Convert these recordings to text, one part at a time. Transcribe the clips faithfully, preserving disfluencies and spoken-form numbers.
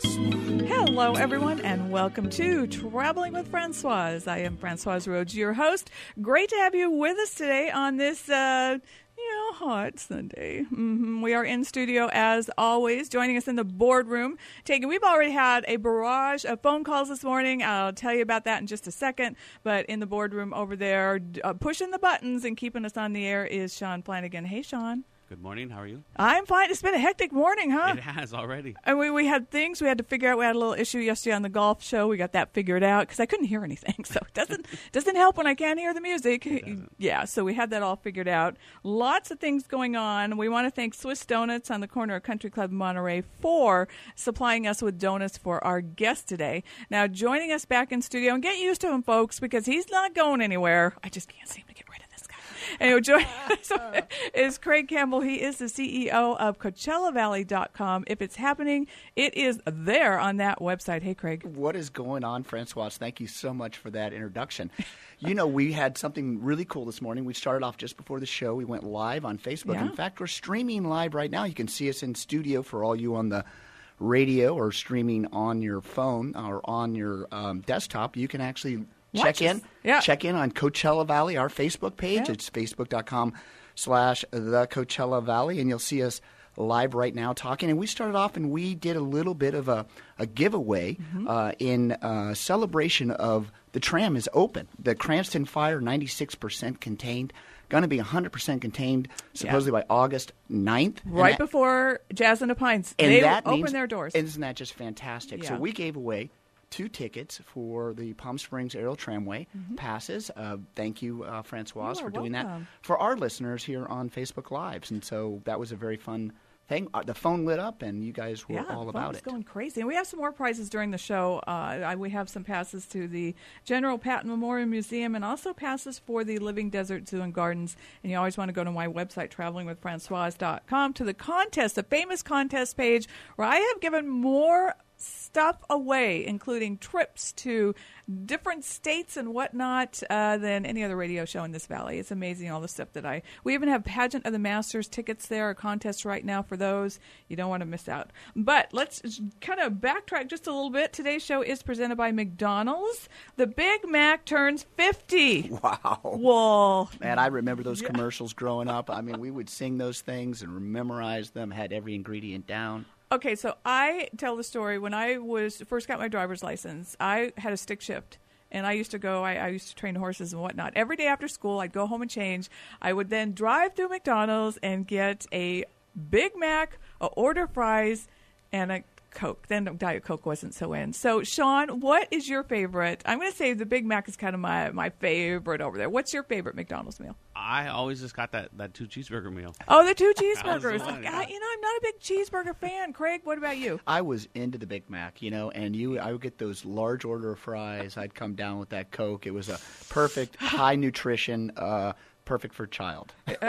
Hello, everyone, and welcome to Traveling with Francoise. I am Francoise Rhodes, your host. Great to have you with us today on this, uh, you know, hot Sunday. Mm-hmm. We are in studio, as always, joining us in the boardroom. Taking, we've already had a barrage of phone calls this morning. I'll tell you about that in just a second. But in the boardroom over there, uh, pushing the buttons and keeping us on the air is Sean Flanagan. Hey, Sean. Good morning. How are you? I'm fine. It's been a hectic morning, huh? It has already. And we, we had things we had to figure out. We had a little issue yesterday on the golf show. We got that figured out because I couldn't hear anything. So it doesn't doesn't help when I can't hear the music. Yeah, so we had that all figured out. Lots of things going on. We want to thank Swiss Donuts on the corner of Country Club Monterey for supplying us with donuts for our guest today. Now, joining us back in studio, and get used to him, folks, because he's not going anywhere. I just can't seem to get rid of him. Anyway, joining us is Craig Campbell. He is the C E O of Coachella Valley dot com. If it's happening, it is there on that website. Hey, Craig. What is going on, Francois? Thank you so much for that introduction. You know, we had something really cool this morning. We started off just before the show. We went live on Facebook. Yeah. In fact, we're streaming live right now. You can see us in studio for all you on the radio or streaming on your phone or on your um, desktop. You can actually Check in, yeah. check in on Coachella Valley, our Facebook page. Yeah. It's facebook.com slash the Coachella Valley, and you'll see us live right now talking. And we started off and we did a little bit of a, a giveaway mm-hmm. uh, in uh, celebration of the tram is open. The Cranston Fire, ninety-six percent contained. Going to be one hundred percent contained supposedly yeah. by August ninth. Right that, before Jazz and the Pines. And they that open means, their doors. Isn't that just fantastic? Yeah. So we gave away two tickets for the Palm Springs Aerial Tramway mm-hmm. passes. Uh, thank you, uh, Francoise, for doing welcome. that for our listeners here on Facebook Lives. And so that was a very fun thing. Uh, the phone lit up, and you guys were yeah, all the about phone was it. Going crazy. And we have some more prizes during the show. Uh, I, we have some passes to the General Patton Memorial Museum and also passes for the Living Desert Zoo and Gardens. And you always want to go to my website, traveling with francoise dot com, to the contest, the famous contest page, where I have given more stuff away, including trips to different states and whatnot, uh, than any other radio show in this valley. It's amazing all the stuff that I... We even have Pageant of the Masters tickets there, a contest right now for those. You don't want to miss out. But let's kind of backtrack just a little bit. Today's show is presented by McDonald's. The Big Mac turns fifty. Wow. Whoa. Man, I remember those Yeah. commercials growing up. I mean, we would sing those things and memorize them, had every ingredient down. Okay, so I tell the story. When I was first got my driver's license, I had a stick shift. And I used to go, I, I used to train horses and whatnot. Every day after school, I'd go home and change. I would then drive through McDonald's and get a Big Mac, a order fries, and a Coke. Then Diet Coke wasn't so in. So, Sean, what is your favorite? I'm going to say the Big Mac is kind of my, my favorite over there. What's your favorite McDonald's meal? I always just got that, that two cheeseburger meal. Oh, the two cheeseburgers. the one, I, yeah. you know, I'm not a big cheeseburger fan. Craig, what about you? I was into the Big Mac, you know, and you, I would get those large order of fries. I'd come down with that Coke. It was a perfect, high nutrition, uh, perfect for a child.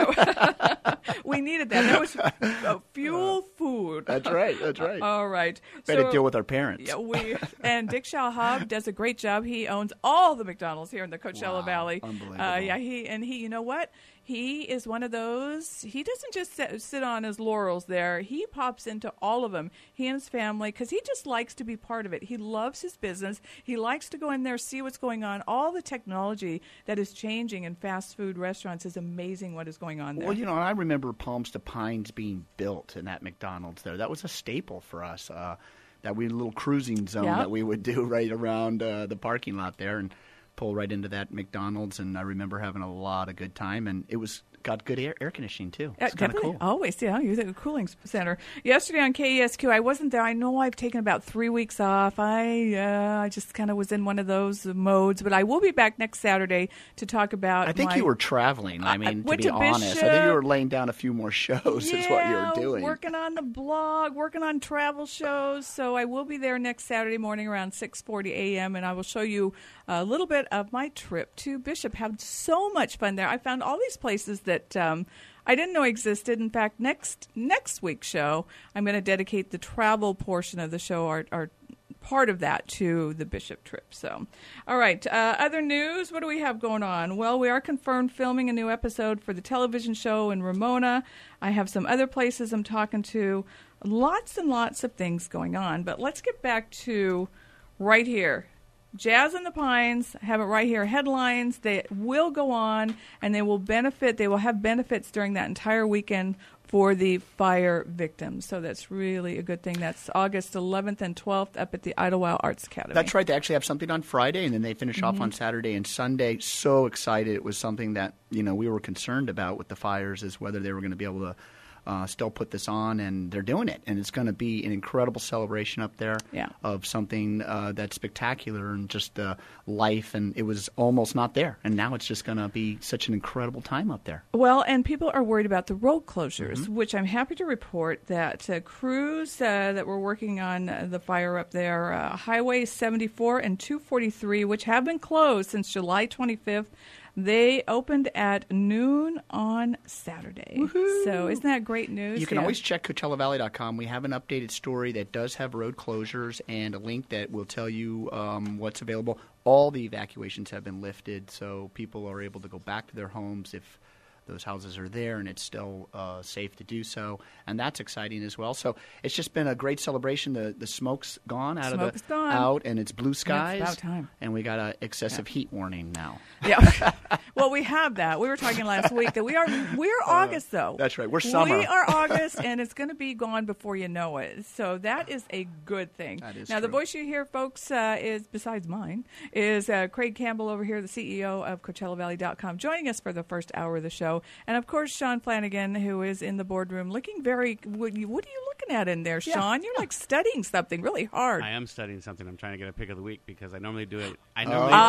We needed that. That was uh, fuel food. That's right. That's right. All right. Better So, deal with our parents. Yeah, we and Dick Shahab does a great job. He owns all the McDonald's here in the Coachella Wow, Valley. unbelievable. Uh, yeah, he and he. You know what? He is one of those. He doesn't just sit, sit on his laurels there. He pops into all of them. He and his family, because he just likes to be part of it. He loves his business. He likes to go in there, see what's going on. All the technology that is changing in fast food restaurants is amazing. What is going on there? Well, you know, I remember Palms to Pines being built in that McDonald's there. That was a staple for us. Uh, that we had a little cruising zone Yep. that we would do right around uh, the parking lot there and pull right into that McDonald's. And I remember having a lot of good time. And it was got good air, air conditioning, too. It's Uh, kind of definitely. cool. Always, yeah. You're the cooling center. Yesterday on K E S Q, I wasn't there. I know I've taken about three weeks off. I uh, I just kind of was in one of those modes. But I will be back next Saturday to talk about I think my, you were traveling. I mean, I to went be to honest, I Bishop. think you were laying down a few more shows. yeah, Is what you were doing. working on the blog, working on travel shows. So I will be there next Saturday morning around six forty a.m. and I will show you a little bit of my trip to Bishop. Had so much fun there. I found all these places that um, I didn't know existed. In fact, next next week's show, I'm going to dedicate the travel portion of the show, our, our part of that to the Bishop trip. So, all right. Uh, other news, what do we have going on? Well, we are confirmed filming a new episode for the television show in Ramona. I have some other places I'm talking to. Lots and lots of things going on. But let's get back to right here. Jazz in the Pines, have it right here. Headlines, they will go on, and they will benefit. They will have benefits during that entire weekend for the fire victims. So that's really a good thing. That's August eleventh and twelfth up at the Idlewild Arts Academy. That's right. They actually have something on Friday, and then they finish mm-hmm. off on Saturday and Sunday. So excited. It was something that, you know, we were concerned about with the fires, is whether they were going to be able to Uh, still put this on, and they're doing it. And it's going to be an incredible celebration up there yeah. of something uh, that's spectacular and just uh, life. And it was almost not there. And now it's just going to be such an incredible time up there. Well, and people are worried about the road closures, mm-hmm. which I'm happy to report that uh, crews uh, that were working on uh, the fire up there, uh, Highway seventy-four and two forty-three, which have been closed since July twenty-fifth, they opened at noon on Saturday. Woohoo. So isn't that great news? You can yeah. always check Coachella Valley dot com. We have an updated story that does have road closures and a link that will tell you um, what's available. All the evacuations have been lifted, so people are able to go back to their homes if those houses are there and it's still uh, safe to do so. And that's exciting as well. So it's just been a great celebration. The the smoke's gone out Smoke's of the gone. out, and it's blue skies. Yeah, it's about time. And we got an excessive Yeah. heat warning now. Yeah. Well, we have that. We were talking last week that we are we're August though. That's right. We're summer. We are August, and it's going to be gone before you know it. So that is a good thing. That is now, the true. voice you hear, folks, uh, is besides mine is uh, Craig Campbell over here, the C E O of Coachella Valley dot com, joining us for the first hour of the show, and of course Sean Flanagan, who is in the boardroom, looking very. What are you, what are you looking at in there, Sean? Yeah. You're like studying something really hard. I am studying something. I'm trying to get a pick of the week because I normally do it. I normally, Oh.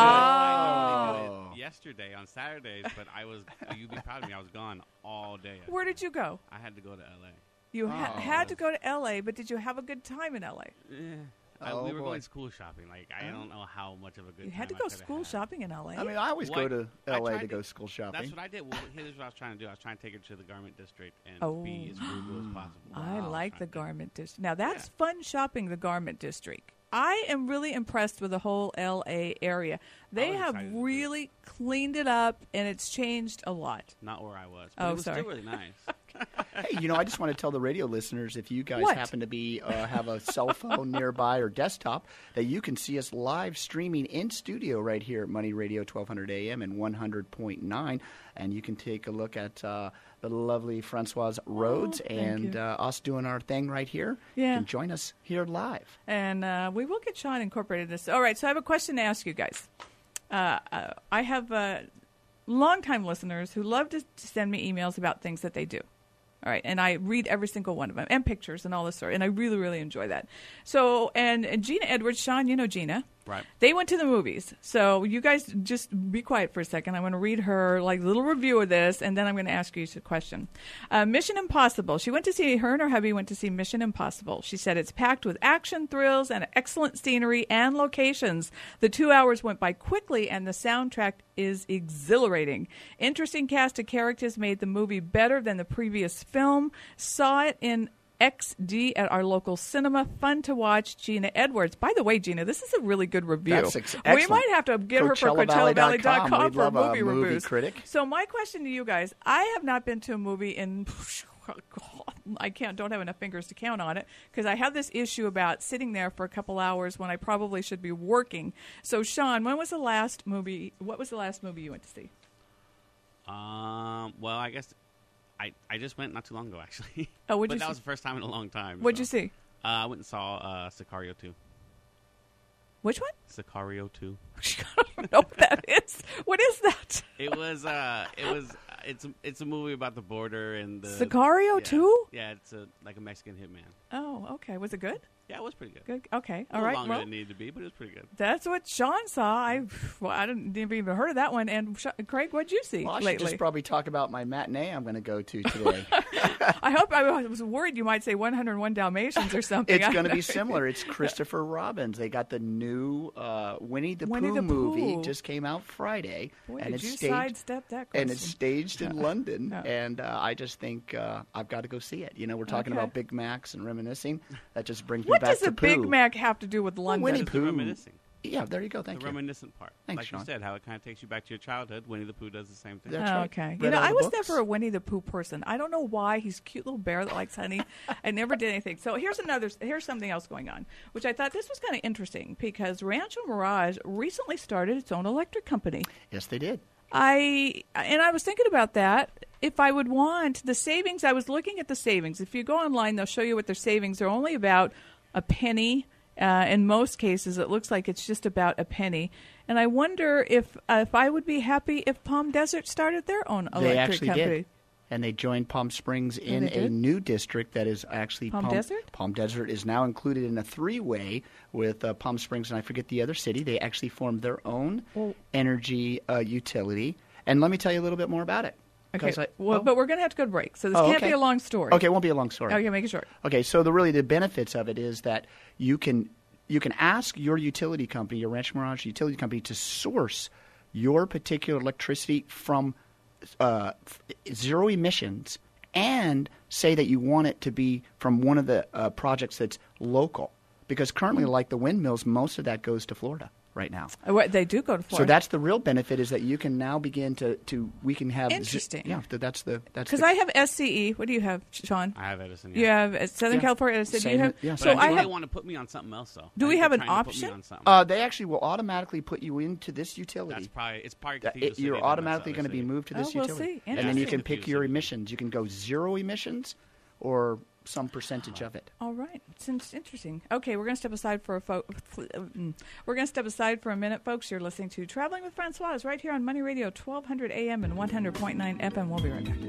do, it, I normally do it yesterday on Saturdays, but I was. You'd be proud of me. I was gone all day. Where did you go? I had to go to L A. You ha- Oh. had to go to L A, but did you have a good time in L A? Yeah. I, Oh, we were boy. going school shopping. Like I don't know how much of a good. You had to time I go coulda school had. shopping in L A. I mean, I always Well, go to I L A tried to to- go school shopping. That's what I did. Well, here's what I was trying to do. I was trying to take her to the garment district and Oh. be as frugal as possible. I Wow. like the garment district. Now, that's Yeah. fun shopping, the garment district. I am really impressed with the whole L A area. They was have excited to do it. really cleaned it up, and it's changed a lot. Not where I was. But Oh, it was sorry. still really nice. Hey, you know, I just want to tell the radio listeners, if you guys What? happen to be uh, have a cell phone nearby or desktop, that you can see us live streaming in studio right here at Money Radio twelve hundred A M and one hundred point nine, and you can take a look at uh, the lovely Francoise Rhodes thank and you. uh, us doing our thing right here. Yeah. You can join us here live. And uh, we will get Sean incorporated in this. All right, so I have a question to ask you guys. Uh, uh, I have uh, longtime listeners who love to, to send me emails about things that they do. All right, and I read every single one of them, and pictures and all this sort, and I really, really enjoy that. So, and, and Gina Edwards, Sean, you know Gina. Right. They went to the movies. So you guys just be quiet for a second. I want to read her like little review of this, and then I'm going to ask you a question. Uh, Mission Impossible. She went to see, her and her hubby went to see Mission Impossible. She said it's packed with action, thrills, and excellent scenery and locations. The two hours went by quickly, and the soundtrack is exhilarating. Interesting cast of characters made the movie better than the previous film. Saw it in X D at our local cinema. Fun to watch. Gina Edwards. By the way, Gina, this is a really good review. That's ex- we excellent. might have to get her for Coachella Coachella Valley dot Valley com We'd for love a movie movie reviews. critic. So my question to you guys, I have not been to a movie in I can't don't have enough fingers to count on it because I have this issue about sitting there for a couple hours when I probably should be working. So Sean, when was the last movie what was the last movie you went to see? Um. Well, I guess I I just went not too long ago actually. Oh, what'd but you that see? was the first time in a long time. What'd so. you see? Uh, I went and saw uh, Sicario two. Which one? Sicario two. I don't know what that is. What is that? It was uh, it was uh, it's a, it's a movie about the border and the Sicario yeah. two? Yeah, it's a like a Mexican hitman. Oh, okay. Was it good? Yeah, it was pretty good. Good. Okay. A All little right. longer Well, than it needed to be, but it was pretty good. that's what Sean saw. I well, I didn't even heard of that one. And Sh- Craig, what'd you see Well, I should lately? just probably talk about my matinee I'm going to go to today. I hope I was worried you might say one oh one Dalmatians or something. It's I going to don't be know. similar. It's Christopher Robbins. They got the new uh, Winnie the Winnie Pooh the movie Pooh. just came out Friday, Boy, and did it's you staged sidestep that question? and it's staged in London. Yeah. And uh, I just think uh, I've got to go see it. You know, we're talking Okay. about Big Macs and reminiscing. That just brings me what back does to a Pooh. Big Mac have to do with London? Winnie It's Pooh. the reminiscing. Yeah, there you go. Thank the you. reminiscent part. Thanks, like Sean. you said, how it kind of takes you back to your childhood. Winnie the Pooh does the same thing. That's Oh, right. okay. Read You know, all the I was books. never a Winnie the Pooh person. I don't know why. He's a cute little bear that likes honey. I never did anything. So here's another. Here's something else going on, which I thought this was kind of interesting because Rancho Mirage recently started its own electric company. Yes, they did. I and I was thinking about that. If I would want the savings, I was looking at the savings. If you go online, they'll show you what their savings are. Only about a penny. Uh, in most cases, it looks like it's just about a penny. And I wonder if uh, if I would be happy if Palm Desert started their own electric They actually company. did. And they joined Palm Springs in they a did? new district that is actually Palm Desert? Palm Desert is now included in a three-way with uh, Palm Springs and I forget the other city. They actually formed their own Well- energy uh, utility. And let me tell you a little bit more about it. Okay, 'Cause I- well, oh. but we're going to have to go to break, so this Oh, can't okay. be a long story. Okay, it won't be a long story. Okay, make it short. Okay, so the really the benefits of it is that you can you can ask your utility company, your Rancho Mirage utility company, to source your particular electricity from uh, f- zero emissions, and say that you want it to be from one of the uh, projects that's local. Because currently, Hmm. like the windmills, most of that goes to Florida right now. Uh, what- They do go to Florida. So that's the real benefit is that you can now begin to, to we can have z- Interesting. yeah, th- that's the that's because the, I have S C E. What do you have, Sean? I have Edison. You Yeah. have uh, Southern Yeah. California Edison. Do Same- you have? yeah, But so I I think have. they want to put me on something else, though. Do I we think have they're an trying to put me option? on something. Uh, they actually will automatically put you into this utility. That's probably it's probably That confused it- the you're city, then that's automatically the going to other be city. moved to this Oh, we'll utility, see. and then you Interesting. can pick your emissions. You can go zero emissions, or some percentage of it. All right, it's interesting. Okay, we're going to step aside for a fo- we're going to step aside for a minute, folks. You're listening to Traveling with Francoise right here on Money Radio, twelve hundred A M and one hundred point nine F M. We'll be right back.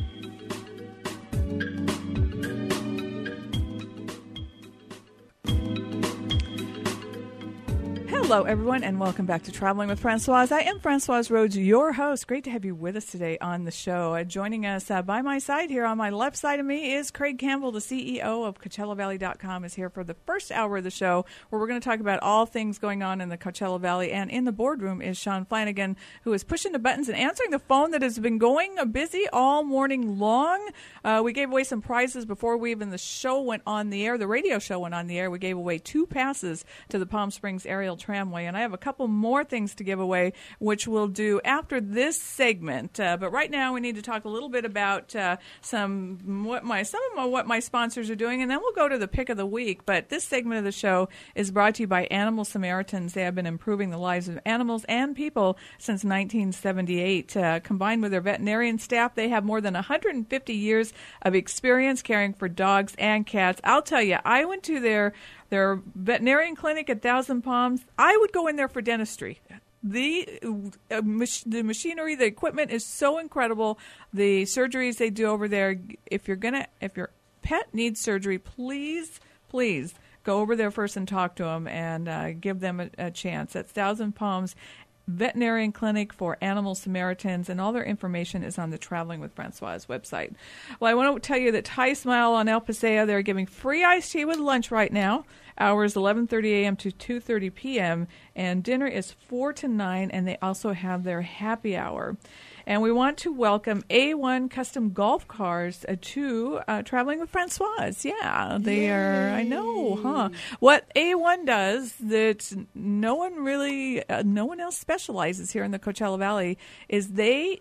Hello, everyone, and welcome back to Traveling with Francoise. I am Francoise Rhodes, your host. Great to have you with us today on the show. Uh, joining us uh, by my side here on my left side of me is Craig Campbell, the C E O of Coachella Valley dot com, is here for the first hour of the show, where we're going to talk about all things going on in the Coachella Valley. And in the boardroom is Sean Flanagan, who is pushing the buttons and answering the phone that has been going busy all morning long. Uh, we gave away some prizes before we even the show went on the air. The radio show went on the air. We gave away two passes to the Palm Springs Aerial Tramway, and I have a couple more things to give away, which we'll do after this segment. Uh, but right now, we need to talk a little bit about uh, some what my some of my, what my sponsors are doing, and then we'll go to the pick of the week. But this segment of the show is brought to you by Animal Samaritans. They have been improving the lives of animals and people since nineteen seventy-eight. Uh, combined with their veterinarian staff, they have more than one hundred fifty years of experience caring for dogs and cats. I'll tell you, I went to their their veterinarian clinic at Thousand Palms. I would go in there for dentistry. The uh, mach- the machinery, the equipment is so incredible. The surgeries they do over there. If you're gonna, if your pet needs surgery, please, please go over there first and talk to them and uh, give them a, a chance. That's Thousand Palms Veterinarian Clinic for Animal Samaritans, and all their information is on the Traveling with Francoise website. Well, I want to tell you that Thai Smile on El Paseo, they're giving free iced tea with lunch right now. Hours eleven thirty a.m. to two thirty p.m., and dinner is four to nine, and they also have their happy hour. And we want to welcome A one Custom Golf Cars uh, to uh, Traveling with Francoise. Yeah, they Yay. are, I know, huh? What A one does that no one really, uh, no one else specializes here in the Coachella Valley is they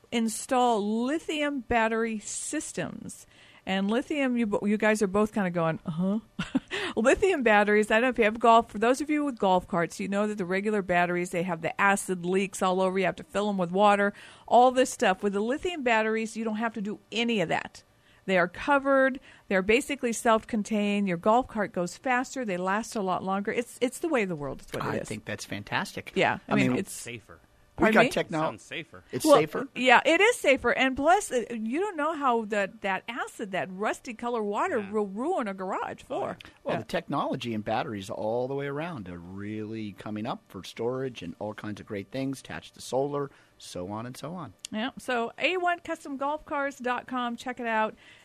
install lithium battery systems. And lithium, you you guys are both kind of going, uh-huh. Lithium batteries, I don't know if you have golf. For those of you with golf carts, you know that the regular batteries, they have the acid leaks all over. You have to fill them with water, all this stuff. With the lithium batteries, you don't have to do any of that. They are covered. They're basically self-contained. Your golf cart goes faster. They last a lot longer. It's it's the way of the world. It's what it I is. think that's fantastic. Yeah. I, I mean, mean, it's safer. We Pardon got me? technology. Sounds safer. It's Well, safer. Yeah, it is safer. And plus, uh, you don't know how that, that acid, that rusty color water Yeah. will ruin a garage floor. Well, Yeah. the technology and batteries all the way around are really coming up for storage and all kinds of great things attached to solar, so on and so on. Yeah, so A one Custom Golf Cars dot com, check it out.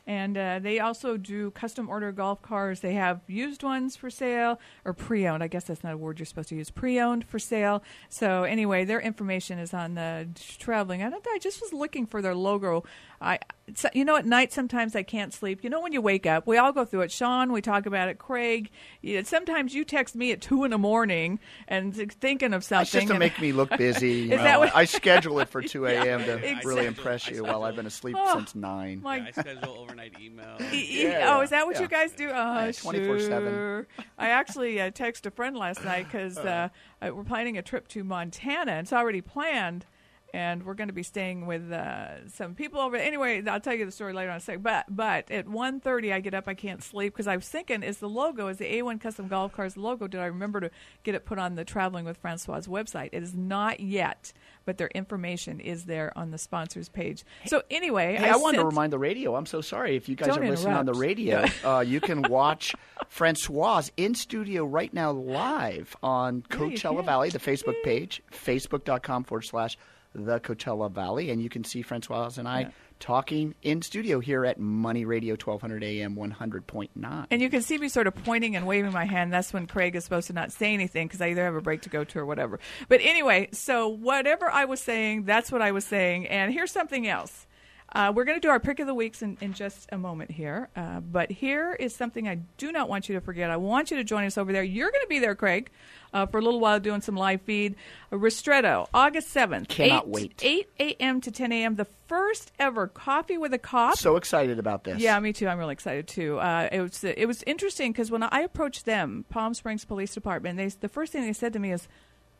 And uh, they also do custom order golf cars. They have used ones for sale, or pre-owned. I guess that's not a word you're supposed to use. Pre-owned for sale. So anyway, their information is on the traveling. I don't. I just was looking for their logo. I, so, you know, at night sometimes I can't sleep. You know, when you wake up, we all go through it. Sean, we talk about it. Craig, you, sometimes you text me at two in the morning and thinking of something. It's just to and, make me look busy. Is You that know, what- I schedule it for two a.m. Yeah, to exactly. really I impress schedule- you I while I've schedule- been asleep Oh, since nine. my Yeah, I schedule overnight emails. E- e- Yeah, oh, is that what yeah. you guys do? Oh, Yeah, twenty-four seven. sure. I actually uh, texted a friend last night because uh, uh, we're planning a trip to Montana. It's already planned, and we're going to be staying with uh, some people over. Anyway, I'll tell you the story later on in a second. But but at one thirty, I get up. I can't sleep because I was thinking, is the logo, is the A one Custom Golf Cars logo? Did I remember to get it put on the Traveling with Francois website? It is not yet, but their information is there on the sponsors page. So anyway, Hey, I, I, wanted to sent- remind the radio. I'm so sorry if you guys Don't are listening on the interrupt. radio. uh, you can watch Francois in studio right now live on Yeah, you Coachella can. Valley, the Facebook page, facebook.com forward slash the Coachella Valley, and you can see Francois and I Yeah. talking in studio here at Money Radio, twelve hundred A M, one hundred point nine. And you can see me sort of pointing and waving my hand. That's when Craig is supposed to not say anything because I either have a break to go to or whatever. But anyway, so whatever I was saying, that's what I was saying. And here's something else. Uh, we're going to do our pick of the weeks in, in just a moment here. Uh, but here is something I do not want you to forget. I want you to join us over there. You're going to be there, Craig, uh, for a little while doing some live feed. Uh, Ristretto, August seventh. Cannot eight, wait. eight a.m. to ten a.m. The first ever Coffee with a Cop. So excited about this. Yeah, me too. I'm really excited too. Uh, it was it was interesting because when I approached them, Palm Springs Police Department, they the first thing they said to me is,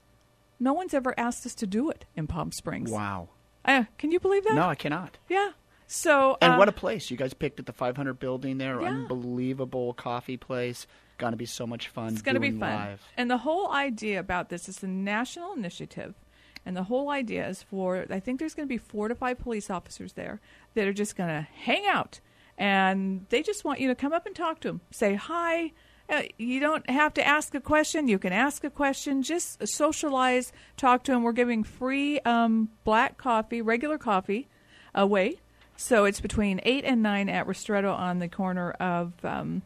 "No one's ever asked us to do it in Palm Springs." Wow. Uh, can you believe that? No, I cannot. Yeah. So. And uh, what a place. You guys picked at the five hundred building there. Yeah. Unbelievable coffee place. Going to be so much fun. It's going to be doing fun. live. And the whole idea about this is a national initiative. And the whole idea is for, I think there's going to be four to five police officers there that are just going to hang out. And they just want you to come up and talk to them. Say hi. Uh, you don't have to ask a question. You can ask a question. Just socialize, talk to them. We're giving free um, black coffee, regular coffee, away. So it's between eight and nine at Ristretto on the corner of um,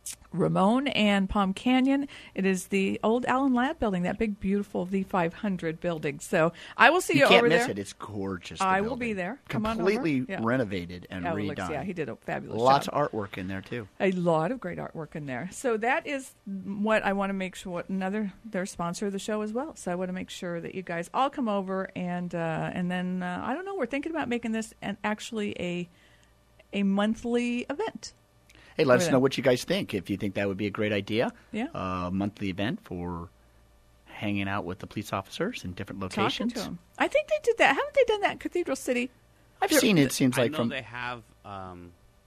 Ramon and Palm Canyon. It is the old Allen Lab building, that big, beautiful V five hundred building. So I will see you, You can't over miss there. it. It's gorgeous. the I will building. be there. Come on Completely over. Yeah. renovated and Oh, it redone. looks- yeah, he did a fabulous Lots job. of artwork in there too. A lot of great artwork in there. So that is what I want to make sure. What another their sponsor of the show as well. So I want to make sure that you guys all come over and uh, and then uh, I don't know. We're thinking about making this an actually a a monthly event. Hey, let Over us there. know what you guys think. If you think that would be a great idea, Yeah. a monthly event for hanging out with the police officers in different Talking locations. to them. I think they did that. Haven't they done that in Cathedral City? I've There- seen it. Seems I like know from they have um,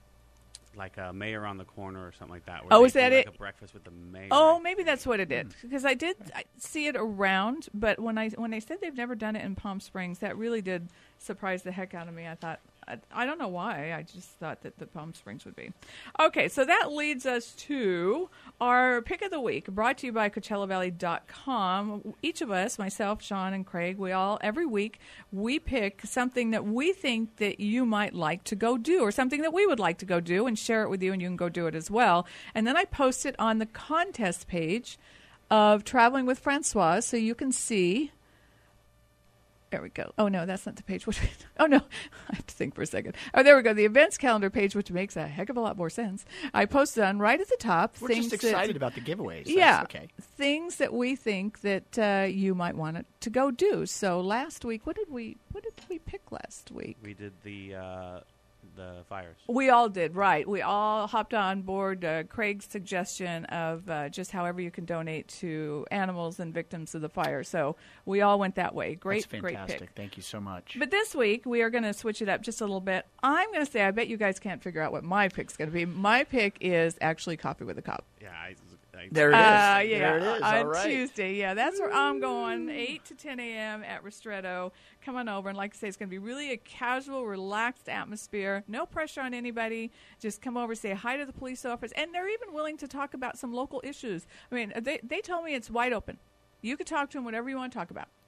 like a mayor on the corner or something like that. Where Oh, they is that do, like, it? A breakfast with the mayor. Oh, maybe that's what it is. Because I did I see it around, but when I when they said they've never done it in Palm Springs, that really did surprise the heck out of me. I thought, I, I don't know why. I just thought that the Palm Springs would be. Okay, so that leads us to our pick of the week, brought to you by Coachella Valley dot com. Each of us, myself, Sean, and Craig, we all, every week, we pick something that we think that you might like to go do or something that we would like to go do and share it with you, and you can go do it as well. And then I post it on the contest page of Traveling with Francois so you can see. There we go. Oh, no, that's not the page. Which, oh, no. I have to think for a second. Oh, there we go. The events calendar page, which makes a heck of a lot more sense. I posted on right at the top. we're things just that- excited about the giveaways. That's yeah, okay. things that we think that uh, you might want to go do. So last week, what did we what did we pick last week? We did the uh, the fires. We all did, right. We all hopped on board uh, Craig's suggestion of uh, just however you can donate to animals and victims of the fire. So we all went that way. Great, That's great fantastic. pick. Thank you so much. But this week, we are going to switch it up just a little bit. I'm going to say, I bet you guys can't figure out what my pick's going to be. My pick is actually Coffee with a Cop. Yeah, I, I, There it is. Uh, yeah, There it is. on All right. Tuesday. Yeah, that's where I'm going, eight to ten a.m. at Ristretto. Come on over. And like I say, it's going to be really a casual, relaxed atmosphere. No pressure on anybody. Just come over, say hi to the police officers. And they're even willing to talk about some local issues. I mean, they, they told me it's wide open. You could talk to them whatever you want to talk about.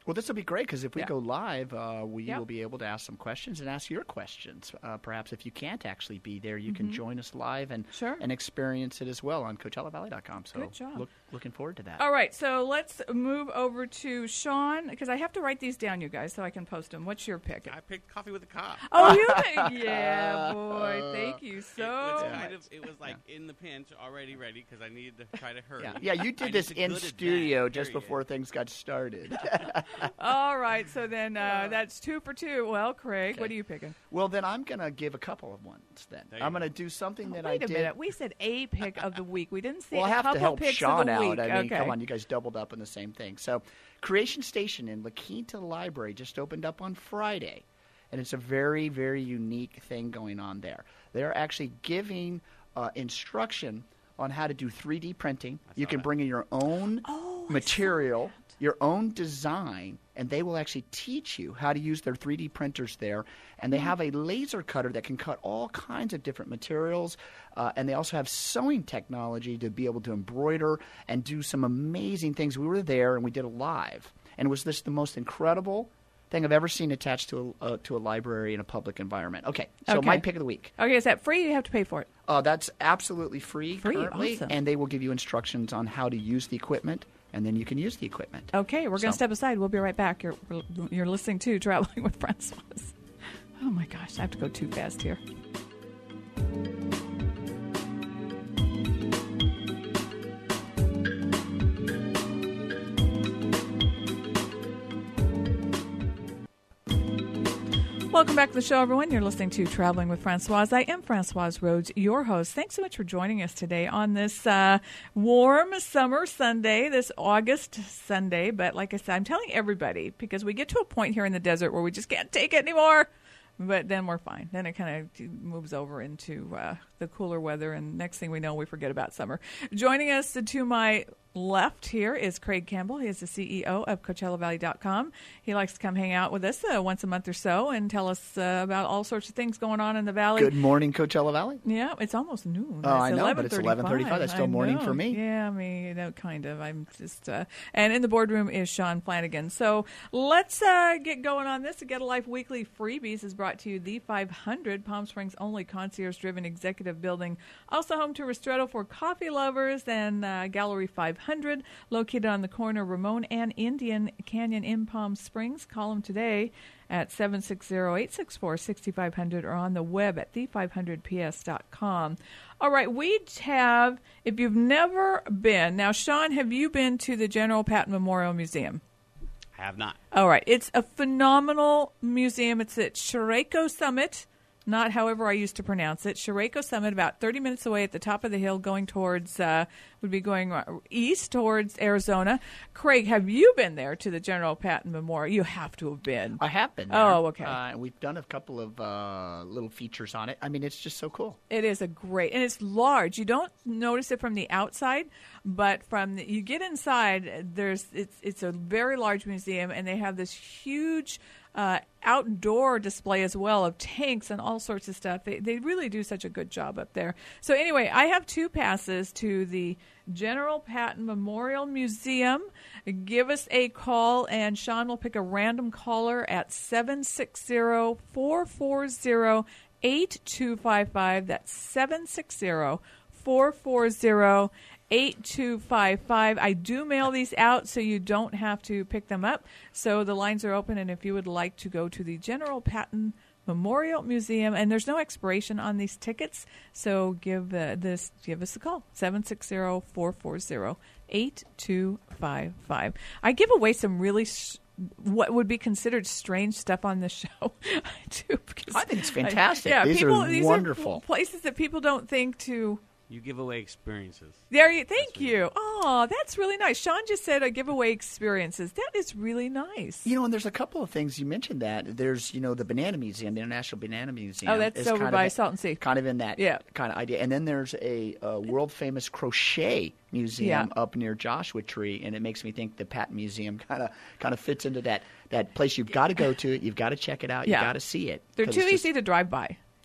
Well, this will be great because if we Yeah. go live, uh, we Yep. will be able to ask some questions and ask your questions. Uh, perhaps if you can't actually be there, you Mm-hmm. can join us live and Sure. and experience it as well on Coachella Valley dot com. So Good job. Look, looking forward to that. All right, so let's move over to Sean because I have to write these down, you guys, so I can post them. What's your pick? I picked Coffee with a Cop. Oh, you pick. Yeah, boy. Thank you It so was much. kind of, it was like in the pinch, already ready because I needed to try to hurry. Yeah, yeah, you I did need this a in good studio event, just period. before things got started. All right, so then uh, that's two for two. Well, Craig, Okay. what are you picking? Well, then I'm going to give a couple of ones then. There you I'm go. going to do something that I Wait a did. minute. We said a pick of the week. We didn't say Well, I a have couple to help picks Sean of the out. week. I mean, okay. come on, you guys doubled up on the same thing. So, Creation Station in La Quinta Library just opened up on Friday, and it's a very, very unique thing going on there. They're actually giving uh, instruction on how to do three D printing. I You saw can that. bring in your own Oh, I saw material, that. your own design, and they will actually teach you how to use their three D printers there. And they have a laser cutter that can cut all kinds of different materials. Uh, and they also have sewing technology to be able to embroider and do some amazing things. We were there and we did it live. And it was just the most incredible thing I've ever seen attached to a, uh, to a library in a public environment. Okay, so Okay. my pick of the week. Okay, is that free? Or you have to pay for it. Uh, that's absolutely free, Free, currently. awesome. And they will give you instructions on how to use the equipment, and then you can use the equipment. Okay, we're going to So- step aside. We'll be right back. You're you're listening to Traveling with Francois. Oh my gosh, I have to go too fast here. Welcome back to the show, everyone. You're listening to Traveling with Francoise. I am Francoise Rhodes, your host. Thanks so much for joining us today on this uh, warm summer Sunday, this August Sunday. But like I said, I'm telling everybody because we get to a point here in the desert where we just can't take it anymore. But then we're fine. Then it kind of moves over into uh, the cooler weather, and next thing we know, we forget about summer. Joining us to my left here is Craig Campbell. He is the C E O of Coachella Valley dot com. He likes to come hang out with us uh, once a month or so and tell us uh, about all sorts of things going on in the valley. Good morning, Coachella Valley. Yeah, it's almost noon. Oh, I know, but it's eleven thirty-five. That's still I morning know. for me. Yeah, I mean, you know, kind of. I'm just, uh, and in the boardroom is Sean Flanagan. So let's uh, get going on this. The Get a Life Weekly Freebies is brought to you the five hundred, Palm Springs only concierge-driven executive building. Also home to Ristretto for coffee lovers and uh, Gallery five hundred, located on the corner of Ramon and Indian Canyon in Palm Springs. Call them today at seven six zero, eight six four, six five zero zero or on the web at the five hundred p s dot com. All right, we have, if you've never been, now, Sean, have you been to the General Patton Memorial Museum? I have not. All right, it's a phenomenal museum. It's at Shireko Summit, not however I used to pronounce it. Shireko Summit, about thirty minutes away at the top of the hill, going towards, uh, would be going east towards Arizona. Craig, have you been there to the General Patton Memorial? You have to have been. I have been there. Oh, okay. Uh, and we've done a couple of uh, little features on it. I mean, it's just so cool. It is a great, and it's large. You don't notice it from the outside, but from the, you get inside, there's it's it's a very large museum, and they have this huge uh, outdoor display as well of tanks and all sorts of stuff. They they really do such a good job up there. So anyway, I have two passes to the General Patton Memorial Museum. Give us a call, and Sean will pick a random caller at seven six zero, four four zero, eight two five five. That's seven six zero, four four zero, eight two five five. I do mail these out, so you don't have to pick them up. So the lines are open, and if you would like to go to the General Patton Memorial Museum, and there's no expiration on these tickets, so give uh, this give us a call, seven six zero, four four zero, eight two five five. I give away some really sh- what would be considered strange stuff on the show. I do. Because I think it's fantastic. I, yeah, These people, are these wonderful. Are places that people don't think to. You give away experiences. There you. Thank That's what you. you- Oh, that's really nice. Sean just said a giveaway experiences. That is really nice. You know, and there's a couple of things you mentioned that. There's, you know, the Banana Museum, the International Banana Museum. Oh, that's is over kind by of, Salton Sea. Kind of in that Yeah. kind of idea. And then there's a, a world-famous crochet museum Yeah. up near Joshua Tree, and it makes me think the Patton Museum kind of kind of fits into that, that place. You've got to go to it. You've got to check it out. Yeah. You've got to see it. They're 'cause too it's just- easy to drive by.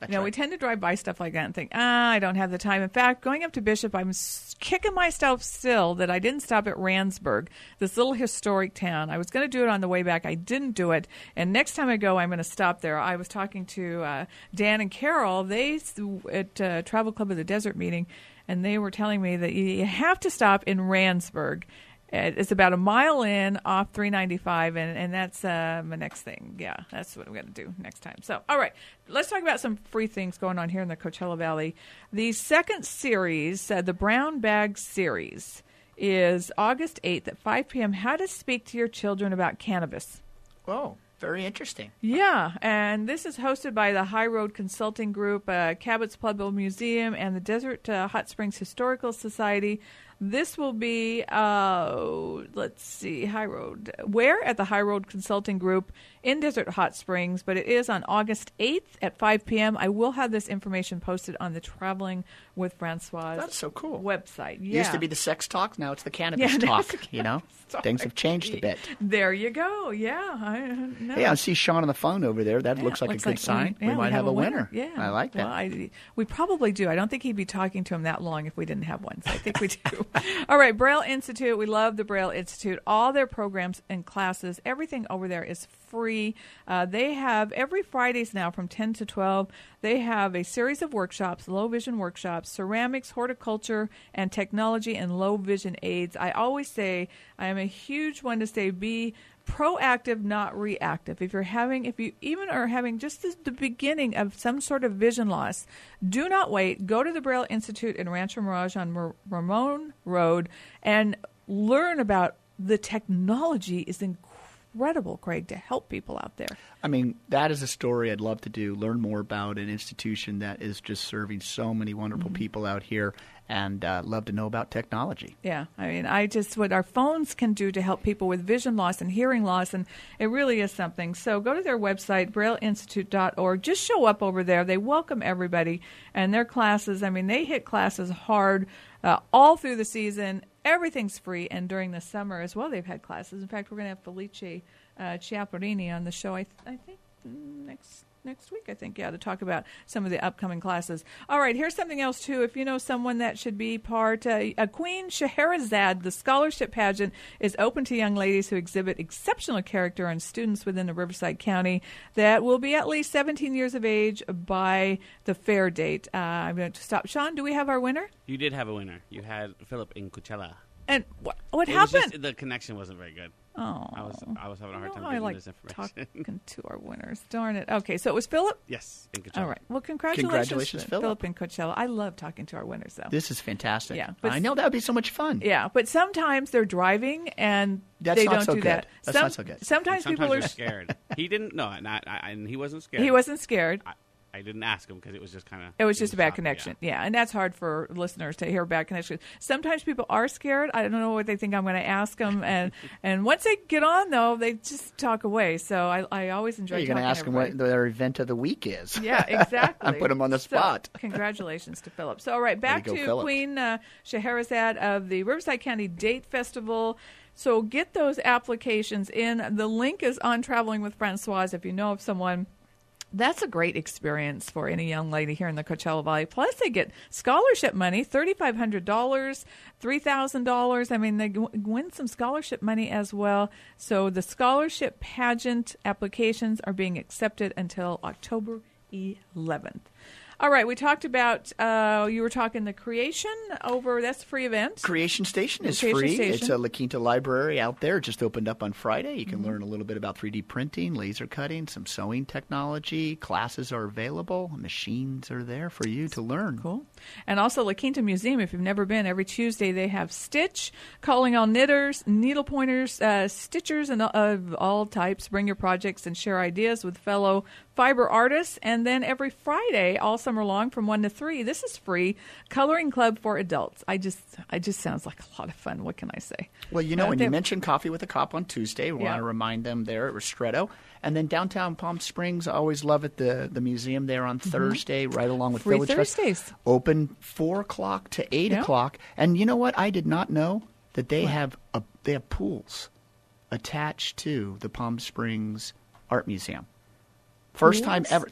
That's you know, right. we tend to drive by stuff like that and think, ah, I don't have the time. In fact, going up to Bishop, I'm s- kicking myself still that I didn't stop at Randsburg, this little historic town. I was going to do it on the way back. I didn't do it. And next time I go, I'm going to stop there. I was talking to uh, Dan and Carol. They at uh, Travel Club of the Desert meeting, and they were telling me that you have to stop in Randsburg. It's about a mile in off three ninety-five, and, and that's uh, my next thing. Yeah, that's what I'm going to do next time. So, all right, let's talk about some free things going on here in the Coachella Valley. The second series, uh, the Brown Bag Series, is August eighth at five p.m. How to speak to your children about cannabis. Oh, very interesting. Yeah, and this is hosted by the High Road Consulting Group, uh, Cabot's Pueblo Museum, and the Desert uh, Hot Springs Historical Society. This will be, uh, let's see, High Road. Where? At the High Road Consulting Group in Desert Hot Springs, but it is on August eighth at five p.m. I will have this information posted on the Traveling with Francoise That's so cool. website. It Yeah. used to be the sex talk. Now it's the cannabis Yeah, now talk. it's the You know, cannabis talk. things have changed a bit. There you go. Yeah. I know. Hey, I see Sean on the phone over there. That Yeah, looks like looks a good like sign. We, yeah, we might have, a winner. Yeah, I like that. Well, I, we probably do. I don't think he'd be talking to him that long if we didn't have one. So I think we do. All right, Braille Institute. We love the Braille Institute. All their programs and classes, everything over there is free. Uh, they have every Fridays now from ten to twelve. They have a series of workshops, low vision workshops, ceramics, horticulture, and technology and low vision aids. I always say I am a huge one to say be proactive, not reactive. If you're having, if you even are having just the, the beginning of some sort of vision loss, do not wait. Go to the Braille Institute in Rancho Mirage on Mar- Ramon Road and learn about the technology is incredible, Craig, to help people out there. I mean, that is a story I'd love to do, learn more about an institution that is just serving so many wonderful Mm-hmm. people out here, and uh, love to know about technology. Yeah, I mean, I just, what our phones can do to help people with vision loss and hearing loss, and it really is something. So go to their website, braille institute dot org. Just show up over there. They welcome everybody, and their classes, I mean, they hit classes hard uh, all through the season. Everything's free, and during the summer as well, they've had classes. In fact, we're going to have Felice uh, Chiaparini on the show, I, th- I think, next next week, I think, yeah, to talk about some of the upcoming classes. All right, here's something else, too. If you know someone that should be part, uh, a Queen Scheherazade, the scholarship pageant, is open to young ladies who exhibit exceptional character and students within the Riverside County that will be at least seventeen years of age by the fair date. Uh, I'm going to stop. Sean, do we have our winner? You did have a winner. You had Philip in Coachella. And what, what It was happened? just- the connection wasn't very good. Oh, I was I was having a hard You time know how getting I like this information. talking to our winners. Darn it. Okay, so it was Philip? Yes, in Coachella. All right. Well, congratulations, Congratulations, to Philip. Philip and Coachella. I love talking to our winners, though. This is fantastic. Yeah, but I know that would be so much fun. Yeah, but sometimes they're driving and That's they not don't so do good. that. That's Some- not so good. Sometimes, Sometimes people are you're scared. He didn't. No, not, I, and he wasn't scared. He wasn't scared. I, I didn't ask him because it was just kind of. It was just a bad connection. Yeah. and that's hard for listeners to hear bad connection. Sometimes people are scared. I don't know what they think I'm going to ask them, and and once they get on though, they just talk away. So I I always enjoy. You're going to talking ask them everybody. what their event of the week is. Yeah, exactly. I put them on the So, spot. congratulations to Philip. So, all right, back Way to to go, Philip. Queen uh, Scheherazade of the Riverside County Date Festival. So get those applications in. The link is on Traveling with Francoise if you know of someone. That's a great experience for any young lady here in the Coachella Valley. Plus, they get scholarship money, three thousand five hundred dollars, three thousand dollars. I mean, they g- win some scholarship money as well. So the scholarship pageant applications are being accepted until October eleventh. All right, we talked about, uh, you were talking the Creation over, that's a free event. Creation Station is Creation free. Station. It's a La Quinta library out there. It just opened up on Friday. You can Mm-hmm. learn a little bit about three D printing, laser cutting, some sewing technology. Classes are available. Machines are there for you to learn. Cool. And also La Quinta Museum, if you've never been, every Tuesday they have Stitch, calling all knitters, needle pointers, uh, stitchers and uh, of all types. Bring your projects and share ideas with fellow fiber artists. And then every Friday, all summer long from one to three, this is free, Coloring Club for Adults. I just, I just sounds like a lot of fun. What can I say? Well, you know, Uh, when they- you mentioned Coffee with a Cop on Tuesday, we Yeah. want to remind them there at Ristretto. And then downtown Palm Springs, I always love it, the, the museum there on Thursday, right along with Mm-hmm. Free Village Fest. Thursdays. Open four o'clock to eight Yeah. o'clock. And you know what? I did not know that they have a, they have pools attached to the Palm Springs Art Museum. First time Pools? ever. There's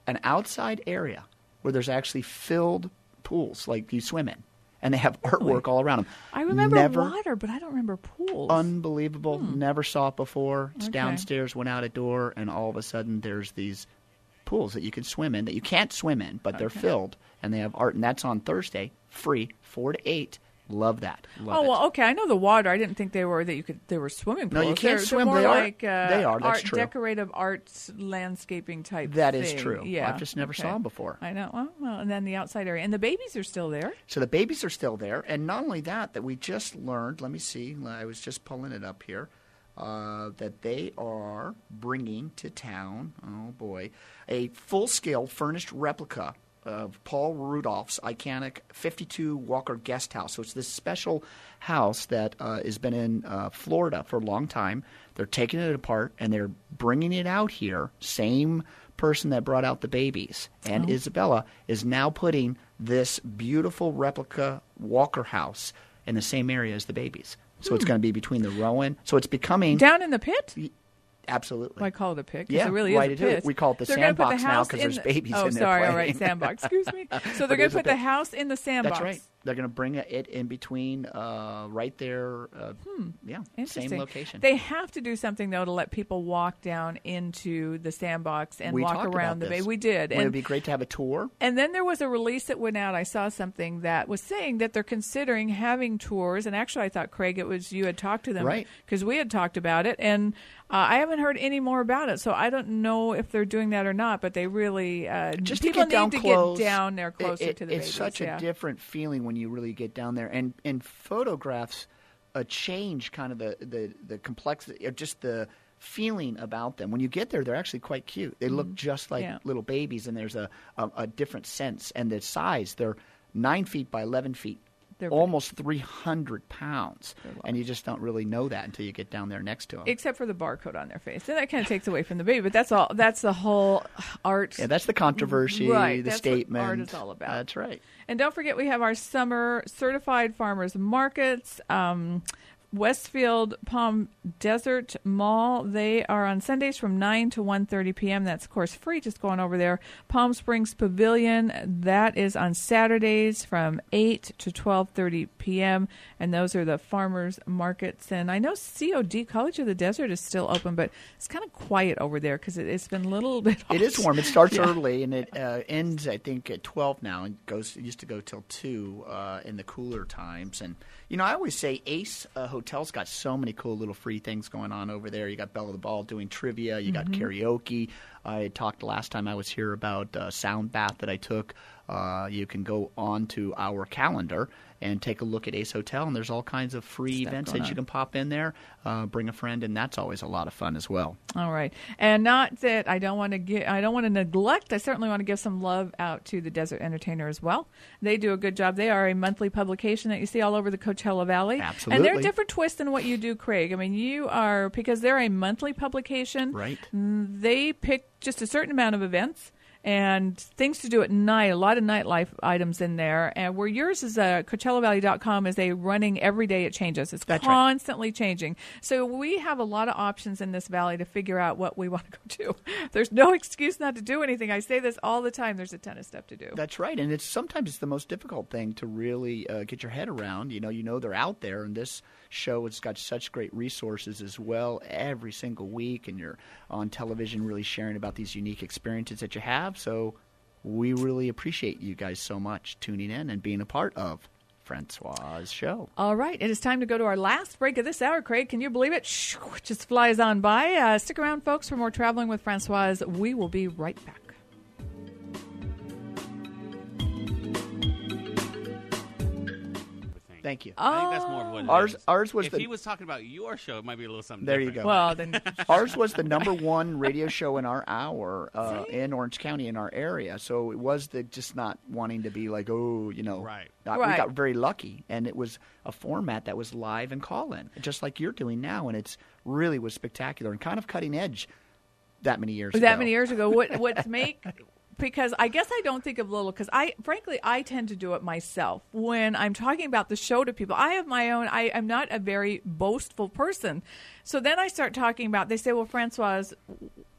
an outside area where there's actually filled pools like you swim in. And they have artwork all around them. I remember Never, water, but I don't remember pools. Unbelievable. Hmm. Never saw it before. It's okay. downstairs, went out a door, and all of a sudden there's these pools that you can swim in that you can't swim in, but they're okay. filled. And they have art. And that's on Thursday, free, four to eight. Love that. Love oh it. well, okay. I know the water. I didn't think they were that you could. They were swimming pools. No, you can't they're, swim. They're more they are. like uh, they are. That's art, true. Decorative arts, landscaping type. That thing. is true. Yeah, I've just never okay. saw them before. I know. Well, well, and then the outside area, and the babies are still there. So the babies are still there, and not only that, that we just learned. Let me see. I was just pulling it up here. Uh, that they are bringing to town. Oh boy, a full-scale furnished replica of Paul Rudolph's iconic fifty-two Walker Guest House. So it's this special house that uh, has been in uh, Florida for a long time. They're taking it apart and they're bringing it out here. Same person that brought out the babies. And oh. Isabella is now putting this beautiful replica Walker house in the same area as the babies. So hmm. it's going to be between the Rowan. So it's becoming... Down in the pit? Absolutely. Well, I call it a pit. Yeah, it really right, is a pit. We call it the they're sandbox the now because there's the, babies oh, in there sorry, playing. all right, sandbox. Excuse me. So they're going to put the house in the sandbox. That's right. They're going to bring it in between, uh, right there. Uh, hmm. Yeah, same location. They have to do something though to let people walk down into the sandbox and we walk around the bay. We did. Would it be great to have a tour? And then there was a release that went out. I saw something that was saying that they're considering having tours. And actually, I thought Craig, it was you had talked to them, right? Because we had talked about it, and uh, I haven't heard any more about it. So I don't know if they're doing that or not. But they really uh, just people to get need down to close, get down there closer it, it, to the it's babies. such yeah. a different feeling when you really get down there, and and photographs uh, change kind of the the the complexity, or just the feeling about them. When you get there, they're actually quite cute. They look mm-hmm. just like yeah. little babies, and there's a, a a different sense. And the size, they're nine feet by eleven feet. They're almost three hundred pounds, and you just don't really know that until you get down there next to them. Except for the barcode on their face. And that kind of takes away from the baby, but that's all. That's the whole art. Yeah, that's the controversy, right, the that's statement. What art is all about. That's right. And don't forget, we have our summer certified farmers markets. Um, Westfield Palm Desert Mall. They are on Sundays from nine to one thirty p.m. That's, of course, free. Just going over there. Palm Springs Pavilion. That is on Saturdays from eight to twelve thirty p.m. And those are the farmers markets. And I know C O D, College of the Desert, is still open, but it's kind of quiet over there because it, it's been a little bit hot. It is warm. It starts yeah. early, and it uh, ends, I think, at twelve now. And goes. It used to go till two uh, in the cooler times. And, you know, I always say Ace uh, Hotel's got so many cool little free things going on over there. You got Bella the Ball doing trivia. You got mm-hmm. karaoke. I talked last time I was here about uh, sound bath that I took. Uh, you can go on to our calendar and take a look at Ace Hotel, and there's all kinds of free Stuff events that on. you can pop in there, uh, bring a friend, and that's always a lot of fun as well. All right, and not that I don't want to get, I don't want to neglect. I certainly want to give some love out to the Desert Entertainer as well. They do a good job. They are a monthly publication that you see all over the Coachella Valley. Absolutely, and they're a different twist than what you do, Craig. I mean, you are because they're a monthly publication. Right. They pick just a certain amount of events and things to do at night, a lot of nightlife items in there. And where yours is, uh, Coachella Valley dot com is a running every day it changes. It's That's constantly right. changing. So we have a lot of options in this valley to figure out what we want to go do. There's no excuse not to do anything. I say this all the time. There's a ton of stuff to do. That's right. And it's sometimes it's the most difficult thing to really uh, get your head around. You know, you know they're out there, and this show has got such great resources as well every single week, and you're on television really sharing about these unique experiences that you have. So we really appreciate you guys so much tuning in and being a part of Francois' show. All right. It is time to go to our last break of this hour, Craig. Can you believe it? Shoo, it just flies on by. Uh, stick around, folks, for more Traveling with Francois. We will be right back. Thank you. I think that's more of what it ours, is. Ours was if the, he was talking about your show, it might be a little something there different. you go. Well, then ours was the number one radio show in our hour uh, in Orange County in our area. So it was the just not wanting to be like, oh, you know. Right. Not, right. We got very lucky, and it was a format that was live and call-in, just like you're doing now, and it's really was spectacular and kind of cutting edge that many years that ago. That many years ago. What What's make... Because I guess I don't think of little, because I, frankly, I tend to do it myself. When I'm talking about the show to people, I have my own, I, I'm not a very boastful person. So then I start talking about, they say, well, Francois,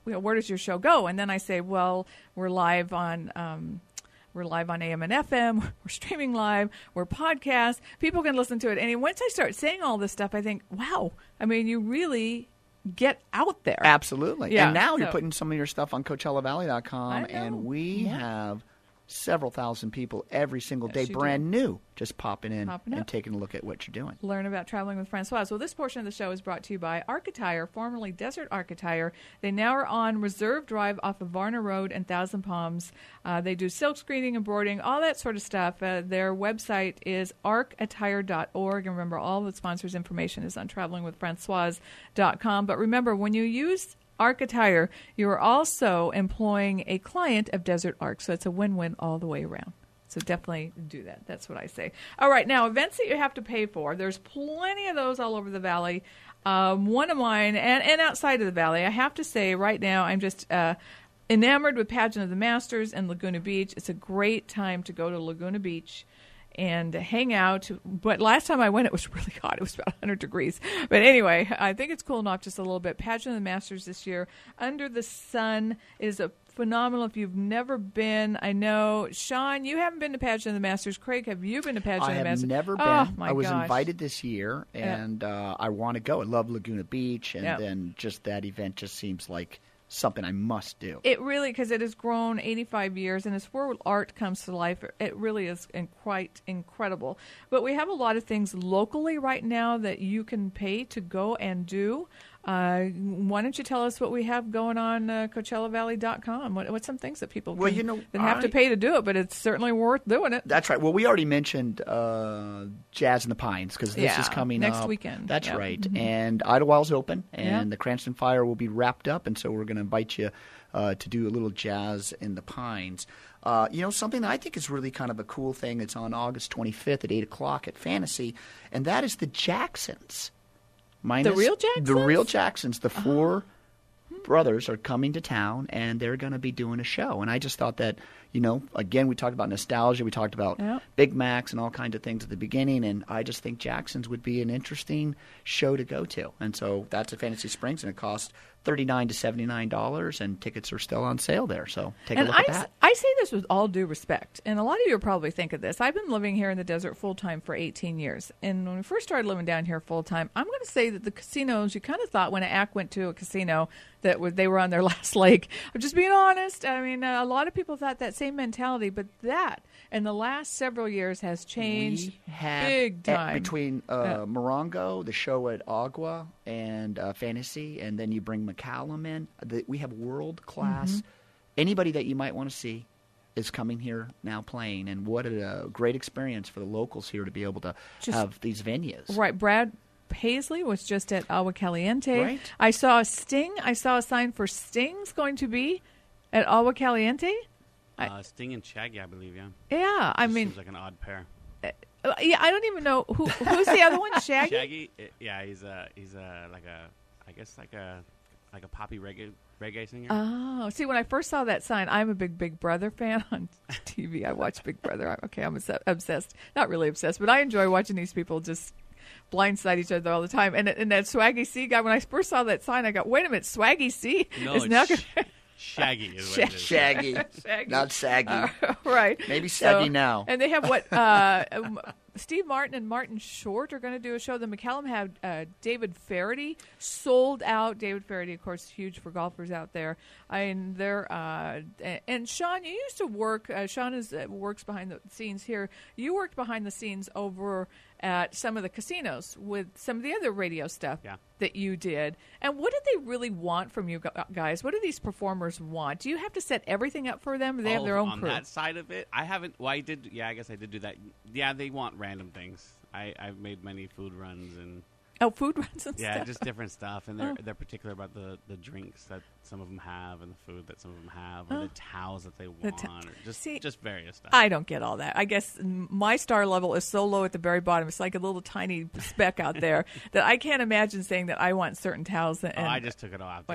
well, where does your show go? And then I say, well, we're live on. Um, We're live on A M and F M. We're streaming live. We're podcasts. People can listen to it. And once I start saying all this stuff, I think, wow. I mean, you really get out there. Absolutely. Yeah, and now so. you're putting some of your stuff on Coachella Valley dot com, and we yeah. have several thousand people every single day, Yes, you brand new, just popping in Popping and up. taking a look at what you're doing. Learn about traveling with Francoise. Well, this portion of the show is brought to you by Arcatire, formerly Desert Arcatire. They now are on Reserve Drive off of Varna Road and Thousand Palms. Uh, they do silk screening, embroidering, all that sort of stuff. Uh, their website is arc attire dot org. And remember, all the sponsors' information is on traveling with francoise dot com. But remember, when you use Arcatire, you are also employing a client of Desert Arc, so it's a win-win all the way around. So definitely do that. That's what I say. All right, now, events that you have to pay for. There's plenty of those all over the valley. Um, one of mine, and, and outside of the valley, I have to say right now I'm just uh, enamored with Pageant of the Masters in Laguna Beach. It's a great time to go to Laguna Beach and hang out. But last time I went, it was really hot. It was about one hundred degrees. But anyway, I think it's cooling off just a little bit. Pageant of the Masters this year, Under the Sun, is a phenomenal. If you've never been, I know, Sean, you haven't been to Pageant of the Masters. Craig, have you been to Pageant I of the have Masters? never been. Oh, my I was gosh. invited this year, Yeah. and uh, I want to go. I love Laguna Beach, and Yeah. then just that event just seems like something I must do. It really, because it has grown eighty-five years, and as where art comes to life, it really is in quite incredible. But we have a lot of things locally right now that you can pay to go and do. Uh, why don't you tell us what we have going on uh, Coachella Valley dot com? What, what's some things that people Well, can, you know, that have I- to pay to do it, but it's certainly worth doing it. That's right. Well, we already mentioned uh, Jazz in the Pines because this Yeah, is coming next up. weekend. That's Yep. right. Mhm. And Idlewild open, and Yeah. the Cranston Fire will be wrapped up, and so we're going to invite you uh, to do a little Jazz in the Pines. Uh, you know, something that I think is really kind of a cool thing. It's on August twenty-fifth at eight o'clock at Fantasy, and that is the Jacksons. Minus real Jacksons? The real Jacksons. The four brothers are coming to town, and they're going to be doing a show. And I just thought that, you know, again, we talked about nostalgia. We talked about Yep. Big Macs and all kinds of things at the beginning. And I just think Jackson's would be an interesting show to go to. And so that's at Fantasy Springs, and it costs thirty-nine to seventy-nine dollars, and tickets are still on sale there. So take And a look I, at s- that. I say this with all due respect, and a lot of you will probably think of this. I've been living here in the desert full time for eighteen years, and when we first started living down here full time, I'm going to say that the casinos, you kind of thought when an act went to a casino that was, they were on their last leg. I'm just being honest. I mean, uh, a lot of people thought that same mentality, but that in the last several years has changed We have big at- time. between uh, Yeah. Morongo, the show at Agua, and uh, Fantasy, and then you bring McCallum in. The, we have world class. Mm-hmm. Anybody that you might want to see is coming here now playing, and what a great experience for the locals here to be able to Just- have these venues. Right, Brad Paisley was just at Agua Caliente. Right. I saw a Sting. I saw a sign for Sting's going to be at Agua Caliente. I- Uh, Sting and Shaggy, I believe, yeah. Yeah, I Just mean, seems like an odd pair. uh, yeah, I don't even know who who's the other one. Shaggy. Shaggy, uh, yeah, he's a he's a like a I guess like a like a poppy reggae reggae singer. Oh, see, when I first saw that sign, I'm a big Big Brother fan on T V. I watch Big Brother. I- Okay, I'm obs- obsessed. Not really obsessed, but I enjoy watching these people just blindside each other all the time. And and that Swaggy C guy, when I first saw that sign, I go, wait a minute, Swaggy C no, is it's now Sh- going Shaggy is what it is. Shaggy, Shaggy. not Saggy. Uh, right. Maybe Saggy So- now. And they have what? Uh, um, Steve Martin and Martin Short are going to do a show. The McCallum had uh, David Faraday, sold out. David Faraday, of course, huge for golfers out there. I mean, they're uh, and, and Sean, you used to work. Uh, Sean is uh, works behind the scenes here. You worked behind the scenes over at some of the casinos with some of the other radio stuff Yeah. that you did. And what did they really want from you gu- guys? What do these performers want? Do you have to set everything up for them, or they have Oh, their own on crew? that side of it, I haven't. Well, I did. Yeah, I guess I did do that. Yeah, they want random things. I, I've made many food runs and Oh, food runs and yeah, stuff. just different stuff. And they're Oh. they're particular about the, the drinks that some of them have and the food that some of them have, or Oh. the towels that they The want, ta- or just See, just various stuff. I don't get all that. I guess m- my star level is so low at the very bottom. It's like a little tiny speck out there that I can't imagine saying that I want certain towels. And, oh, I just took it all out What? the end.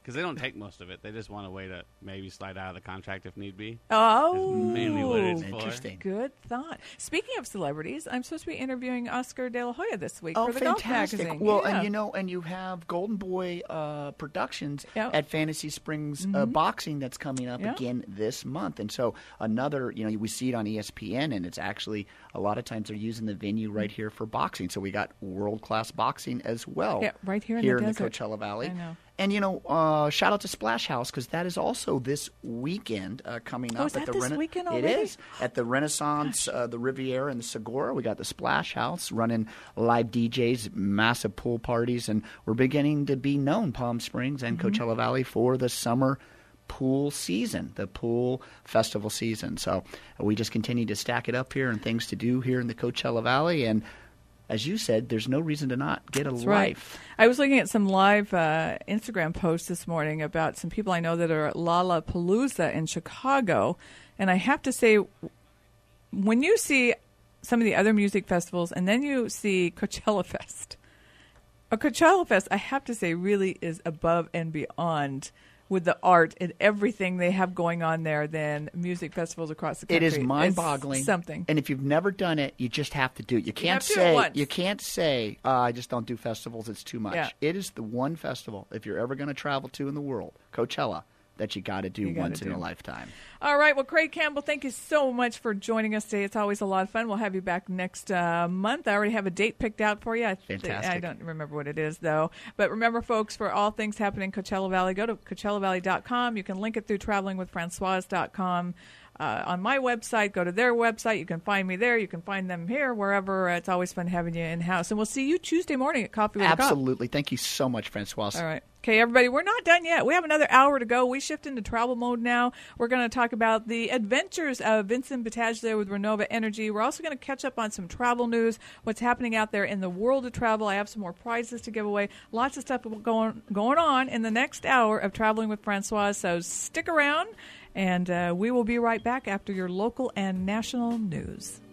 Because they don't take most of it. They just want a way to maybe slide out of the contract if need be. Oh, Is mainly what it's for. Interesting. Good thought. Speaking of celebrities, I'm supposed to be interviewing Oscar De La Hoya this week Oh, for the fantastic! Golf Magazine. Well, yeah. and you know, and you have Golden Boy uh, Productions Yep. at Fantasy Springs uh, Boxing that's coming up Yep. again this month, and so another, you know, we see it on E S P N, and it's actually a lot of times they're using the venue right here for boxing. So we got world class boxing as well. Yeah, right here in here the in the desert. Coachella Valley. I know. And, you know, uh, shout out to Splash House because that is also this weekend uh, coming Oh, up. is at that the this weekend It already? is. At the Renaissance, uh, the Riviera, and the Segura. We got the Splash House running live D Js, massive pool parties, and we're beginning to be known, Palm Springs and Mm-hmm. Coachella Valley, for the summer pool season, the pool festival season. So uh, we just continue to stack it up here and things to do here in the Coachella Valley. And as you said, there's no reason to not get a That's life. right. I was looking at some live uh, Instagram posts this morning about some people I know that are at Lollapalooza in Chicago. And I have to say, when you see some of the other music festivals and then you see Coachella Fest, a Coachella Fest, I have to say, really is above and beyond with the art and everything they have going on there than music festivals across the country. It is mind-boggling. It's something. And if you've never done it, you just have to do it. You can't have to do it say once. you can't say uh, I just don't do festivals. It's too much. Yeah. It is the one festival if you're ever going to travel to in the world, Coachella, that you got to do You gotta once in do. a lifetime. All right. Well, Craig Campbell, thank you so much for joining us today. It's always a lot of fun. We'll have you back next uh, month. I already have a date picked out for you. I th- Fantastic. I don't remember what it is, though. But remember, folks, for all things happening in Coachella Valley, go to Coachella Valley dot com. You can link it through traveling with francoise dot com. Uh, on my website, go to their website. You can find me there. You can find them here, wherever. It's always fun having you in-house. And we'll see you Tuesday morning at Coffee with a Cop. Absolutely. Thank you so much, Francois. All right. Okay, everybody, we're not done yet. We have another hour to go. We shift into travel mode now. We're going to talk about the adventures of Vincent Battaglia with Renova Energy. We're also going to catch up on some travel news, what's happening out there in the world of travel. I have some more prizes to give away. Lots of stuff going, going on in the next hour of Traveling with Francoise, so stick around, and uh, we will be right back after your local and national news.